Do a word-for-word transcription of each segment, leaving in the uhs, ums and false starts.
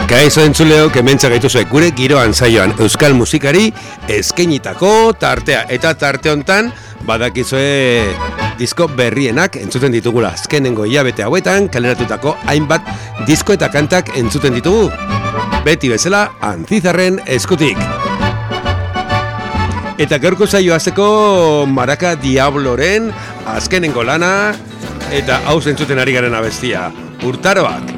Kaixo entzuleo, kementza gaituzue gure giroan saioan euskal musikari eskainitako tartea. Eta tarte hontan badakizue disko berrienak entzuten ditugula. Azkenengo hilabete hauetan kaleratutako hainbat disko eta kantak entzuten ditugu. Beti bezala Antzizarren eskutik. Eta gaurko saio hasteko Maraka Diabloren azkenengo lana eta hau entzuten ari garen abestia, Urtaroak.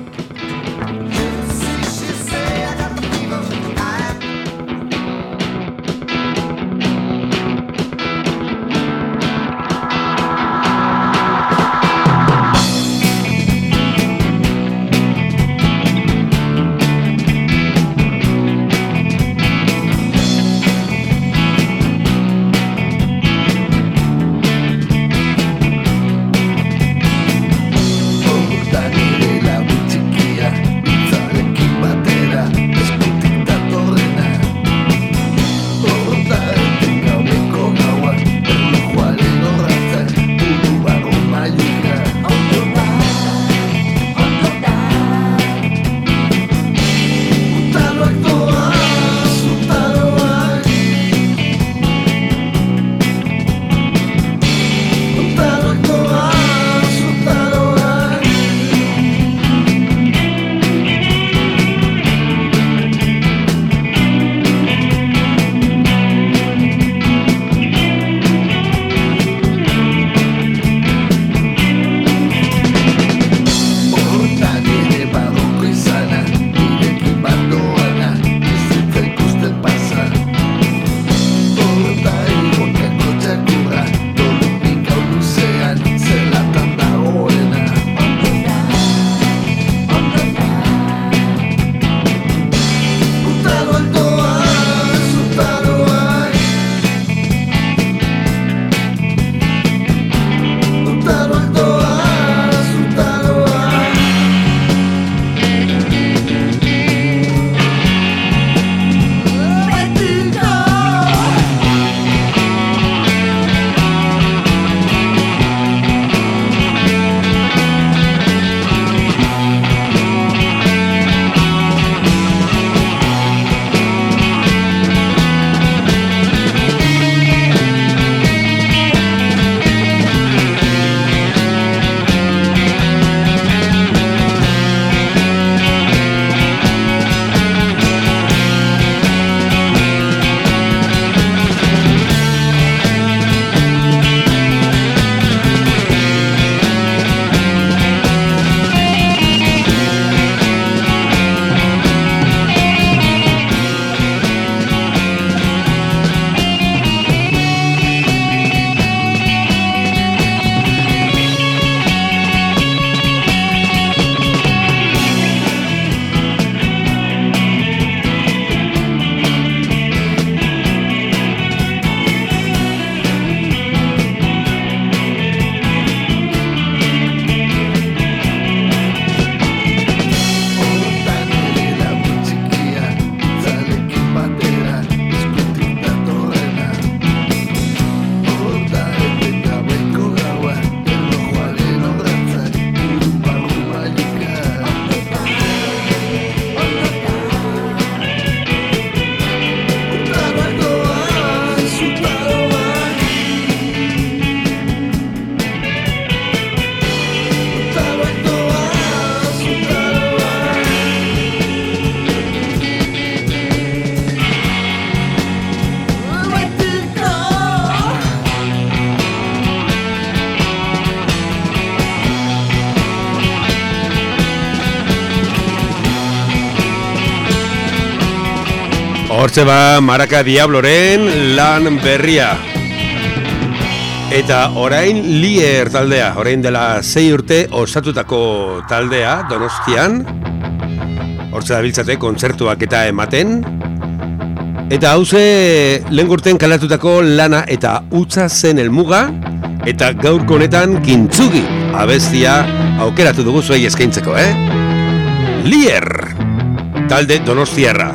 Hortze ba Maraka Diabloren lan berria. Eta orain Lier taldea, orain dela sei urte osatutako taldea Donostian. Hortze dabiltzate kontzertuak eta ematen. Eta hauze lehen urten kalatutako lana eta utza zen helmuga. Eta gaurko honetan Kintzugi abestia aukeratu dugu zuei eskaintzeko, eh? Lier, talde donostiarra.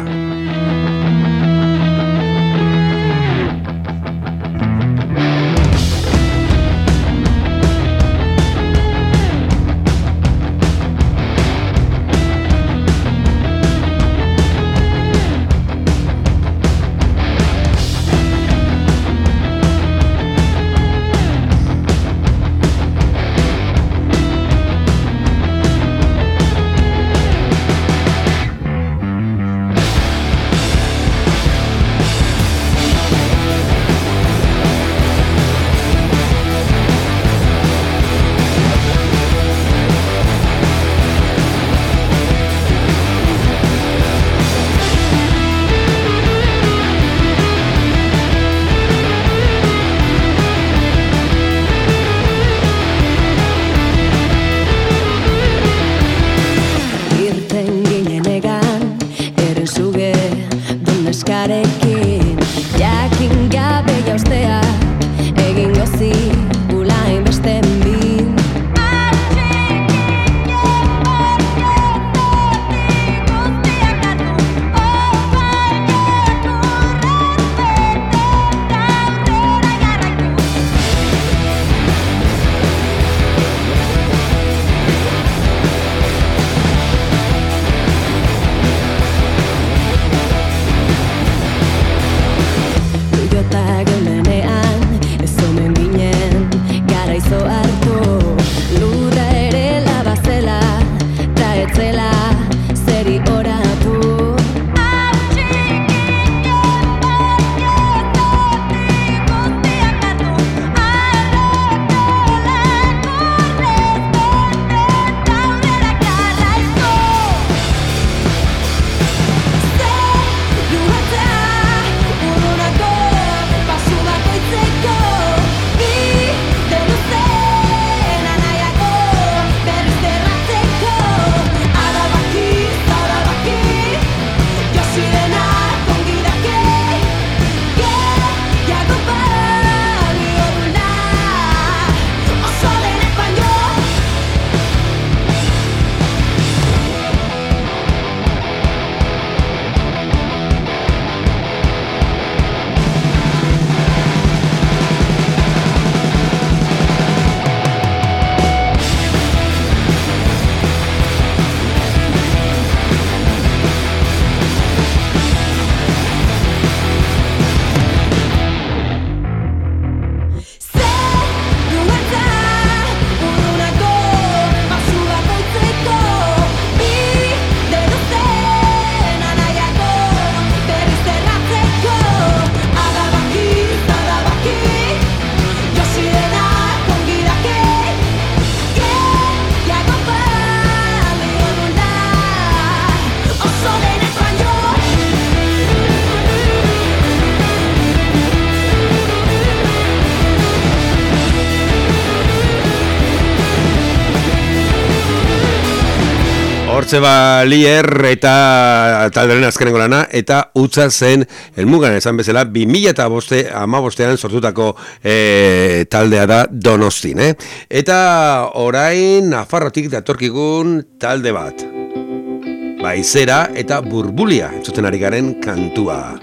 Hortze ba Lier eta talderen azkenengo lana, eta utza zen helmugan esan bezala bi mila hamabostean sortutako e, taldea da Donostin, eh? Eta orain Nafarrotik datorkigun talde bat, Baizera eta Burbulia entzuten ari garen kantua.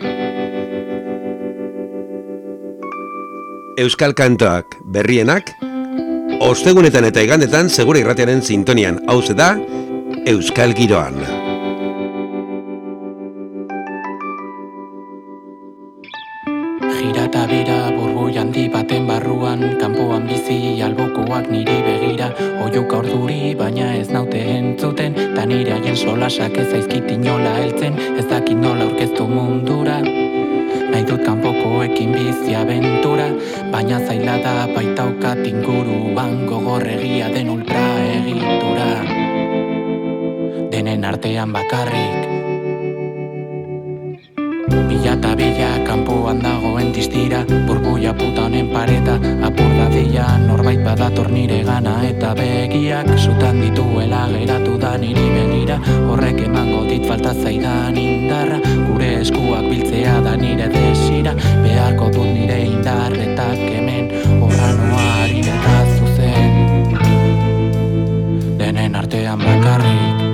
Euskal kantoak berrienak ostegunetan eta igandetan segura irratiaren sintonian, hauze da Euskal Giroan. Gira eta bira burbui handi baten barruan, kanpoan bizi albokoak niri begira, oiuka orduri baina ez naute entzuten, ta nire haien solasak ez zaizkit inola heltzen, ez dakit nola aurkeztu mundura. Nahi dut kanpokoekin bizi abentura, baina zaila da baitaukat inguruan gogorregia den ultra egitura. Denen artean bakarrik Bila eta bila kanpoan dagoen distira, burbuia puta honen pareta, apur dadila norbait badator nire gana, eta begiak sutan dituela geratu da niri begira, horrek emango dit falta zaidan indarra, gure eskuak biltzea da nire desira, beharko dut nire indarretak hemen, horranoa harin eta zuzen, denen artean bakarrik.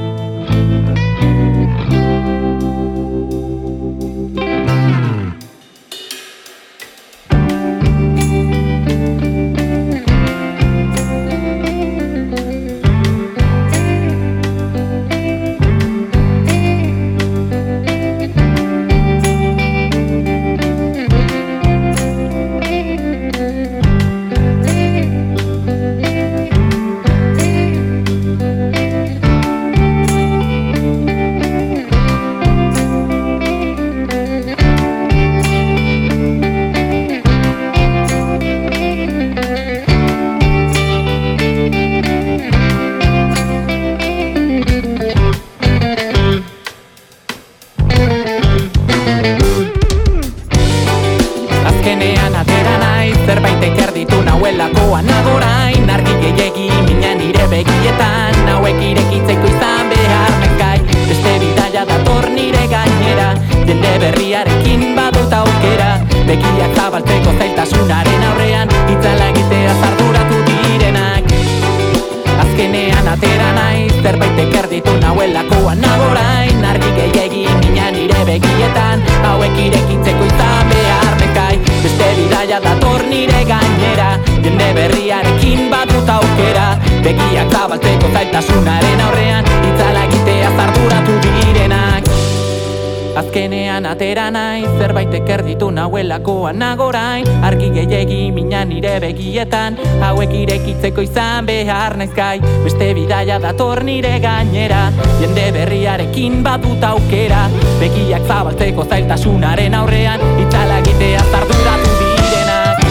Atera naiz, zerbaitek erditu nauelakoan nagorain, argi gehiegi mina nire begietan, hauek irekitzeko izan behar naiz gai, beste bidaia dator nire gainera, jende berriarekin badut aukera, begiak zabaltzeko zailtasunaren aurrean, itzala egitea zarduratu direnak.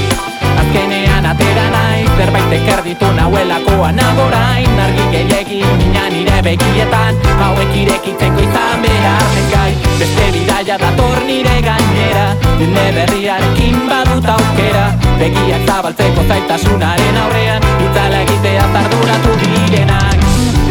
Azkenean atera naiz, zerbaitek erditu nauelakoan nagorain, argi gehiegi mina nire begietan, hauek irekitzeko izan behar naiz gai, beste bidaia dator nire gainera, jende berriarekin badut aukera, begiak zabaltzeko zailtasunaren aurrean, itzala egitea zarduratu direnak.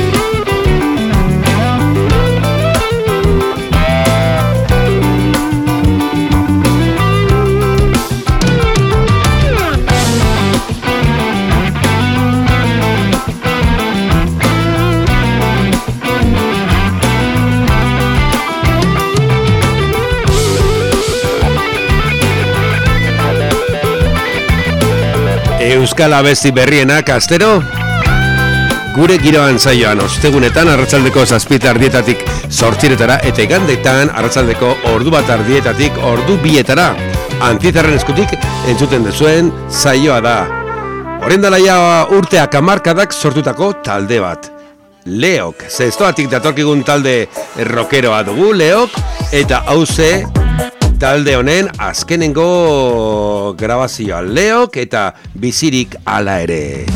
Euskal abesti berrienak astero gure giroan zaioan, ostegunetan arratsaldeko zazpita ardietatik zortziretara eta igandetan arratsaldeko ordu bat ardietatik ordu bietara Antizarren eskutik entzuten dezuen zaioa da. Horren dela ja urteak hamarkadak sortutako talde bat, Leok. Zestoatik datorkigun talde rockeroa dugu, Leok, eta hauze talde honen azkenengo grabazioa, Leok eta bizirik hala ere.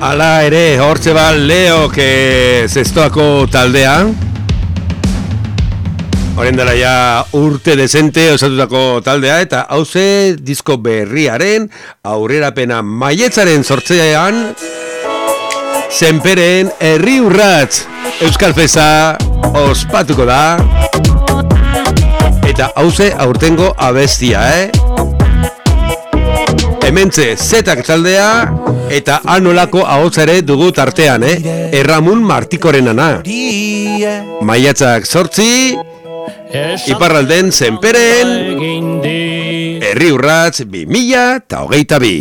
Ala ere, hortze ba Leok e, zestoako taldea. Horren dela ja urte dezente osatutako taldea, eta hauze disko berriaren aurrerapena maietzaren sortzean Zenperen Herri Urratz Euskal Festa ospatuko da. Eta hauze aurtengo abestia, eh? Hementze zetak taldea eta anolako ahotsa ere dugu tartean, eh? Erramun Martikorenana. Maiatzak zortzi, iparralden Zenperen Herri Urratz bi mila eta hogeita bi.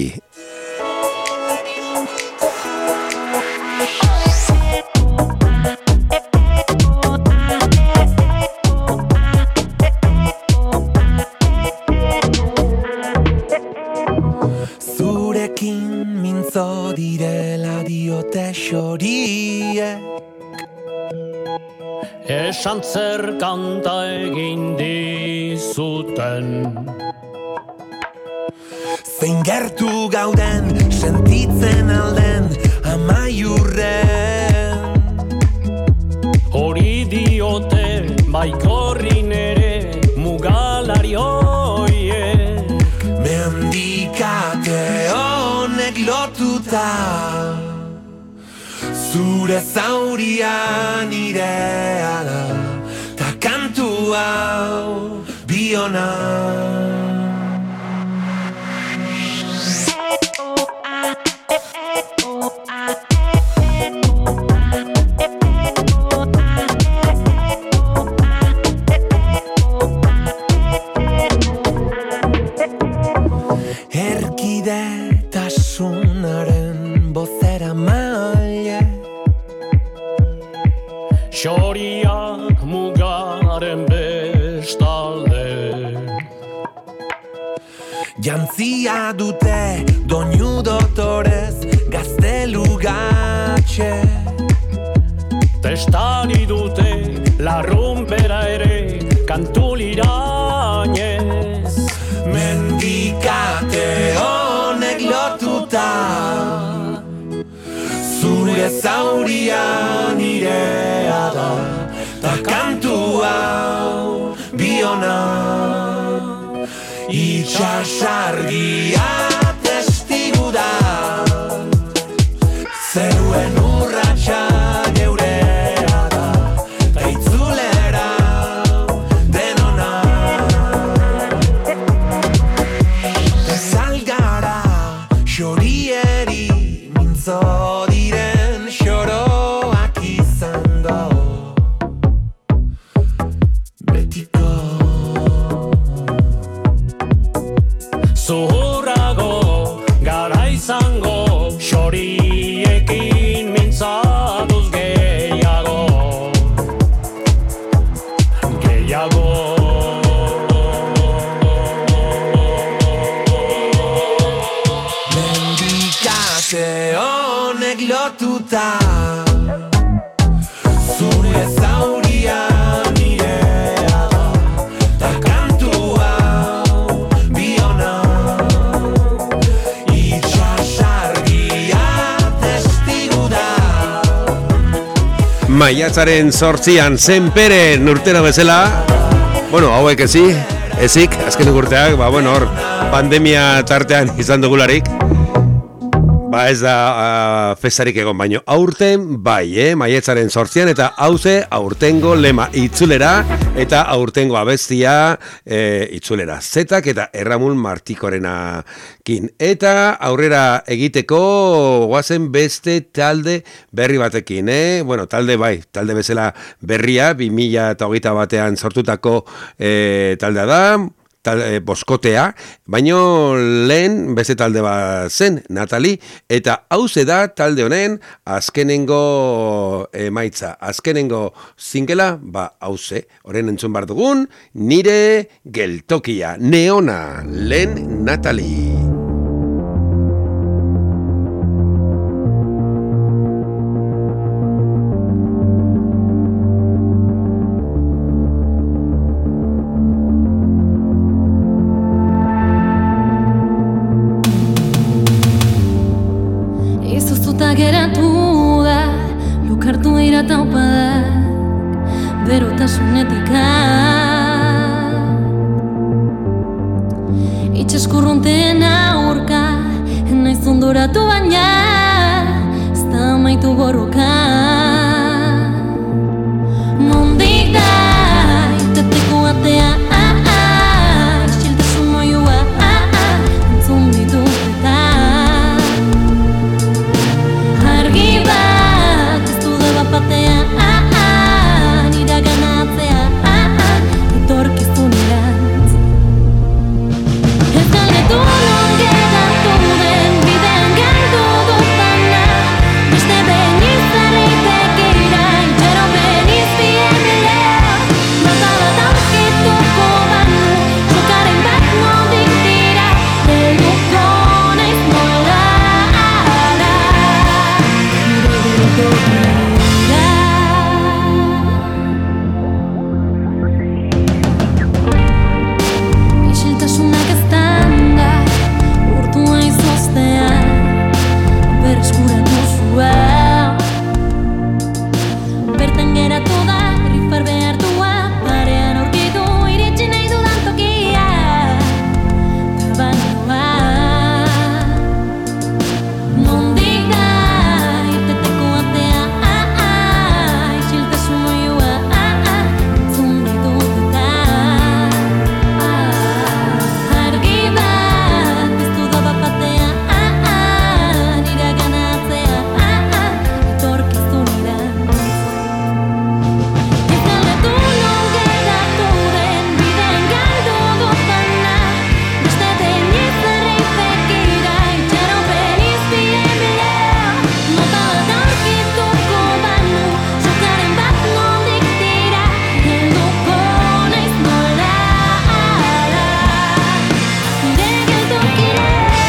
Direla diote xoriek esan zer kanta egin dizuten zein gertu gauden sentitzen alden amaiurren hori diote baikorrin ere mugalari hoiek mendikate honek lotuta zure zauria nirea da ta kantu hau biona. Erkidetasunaren bozera maile xoriak mugaren bestalde jantzia dute doinu dotorez gaztelugatxe testari dute larrumpera ere kantulirainez mendikate honek lotuta zure zauria nirea da ta kantu hau biona itxasargia testigu da zeruen urratsa geurea da ta itzulera denona ta salgara xorieri mintzo diren xoroak izango betiko zuhurrago gara izango xoriekin mintzatuz gehiago gehiago mendikate honek lotuta zure zauria nirea da ta kantu hau biona itxasargia testigu da. Maiatzaren zortzian Zenperen urtera bezala, bueno, hauek ezi, ezik, azken urteak, ba, bueno, hor, pandemia tartean izan dugularik, ba ez da uh, festarik egon baino aurten bai, eh? Maiatzaren zortzian eta hauze aurtengo lema itzulera eta aurtengo abestia e, itzulera zetak eta Erramun Martikorenakin. Eta aurrera egiteko guazen beste talde berri batekin, eh? Bueno, talde bai, talde bezala berria, bi mila eta hogeita batean sortutako e, taldea da, Tal, e, boskotea, baino lehen beste talde bat zen, Natali, eta hauze da talde honen azkenengo emaitza, azkenengo zingela, ba hauze, horren entzun bar dugun, nire geltokia, neona, lehen Natali. geratu da, lokartu dira taupadak, berotasunetik itxaskurrunten aurka, naiz ondoratu baina, ez da amaitu borroka. Nondik da, iteteko atea, isiltasun oioa, entzun ditut eta argi bat, ez du da bapatea, nira ganatzea, etorkizunirantz. Ez galdetu non geratu den, bidean galdu dutana, beste behin izarritek ira, itxaropen izpiemilea, nota bat aurkituko banu, sokaren bat nondik dira, helduko naiz nola ara, nire geltokira. Isiltasunak eztan da, urtua izoztean, berreskuratu zua. Bertan geratu da, rifar behartua, parean aurkitu iritsi nahi dudan tokia, abandonua. Nondik da, irteteko atea, isiltasun oioa, entzun ditut eta argi bat, ez du da bapatea, nira ganatzea, etorkizunirantz. Ez galdetu non geratu den, bidean galdu dutana, beste behin izarritek ira, itxaropen izpiemilea, nota bat aurkituko banu, sokaren bat nondik dira, helduko naiz nola ara, nire geltokira.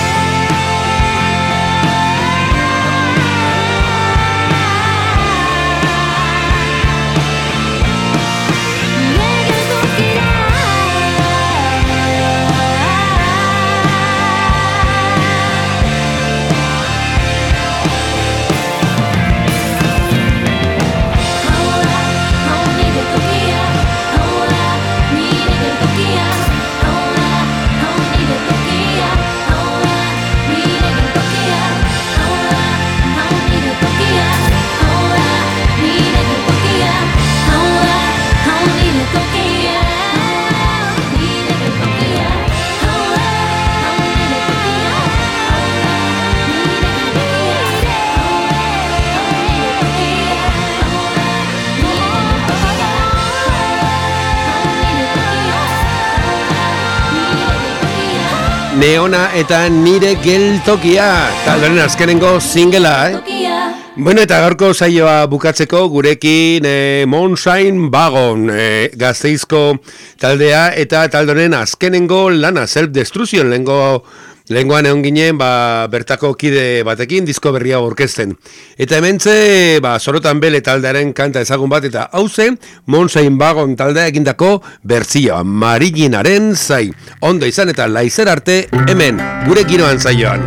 Neona eta nire geltokia, taldearen azkenengo singela, eh? Bueno, eta gaurko saioa bukatzeko gurekin eh, Moonshine Wagon eh, Gasteizko taldea eta taldearen azkenengo lana, Self Destruction, lehengo Lenguan egon ginen, ba, bertako kide batekin disko berria aurkezten. Eta hementze, ba, Sorotan Bele taldearen kanta ezagun bat, eta hauze, Moonshine Wagon taldea egindako bertzioa, Mariginaren zai. Ondo izan eta laizer arte, hemen, gure giroan zaioan.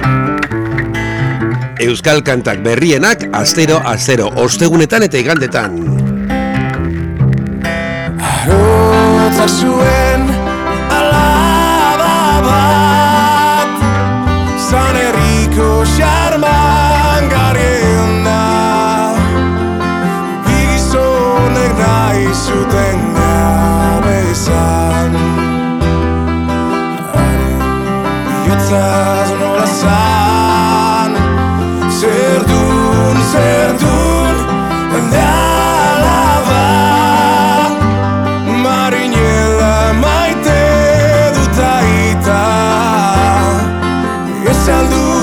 Euskal kantak berrienak, astero, astero, ostegunetan eta igandetan. Arotzak zuen alaba bat, San Herriko xarman garien da, bigizonek nahi zuten gabe izan. Biotzaz nola zan, zerdun, zerdun, ende alaba, marinela maite dut aita, ez aldu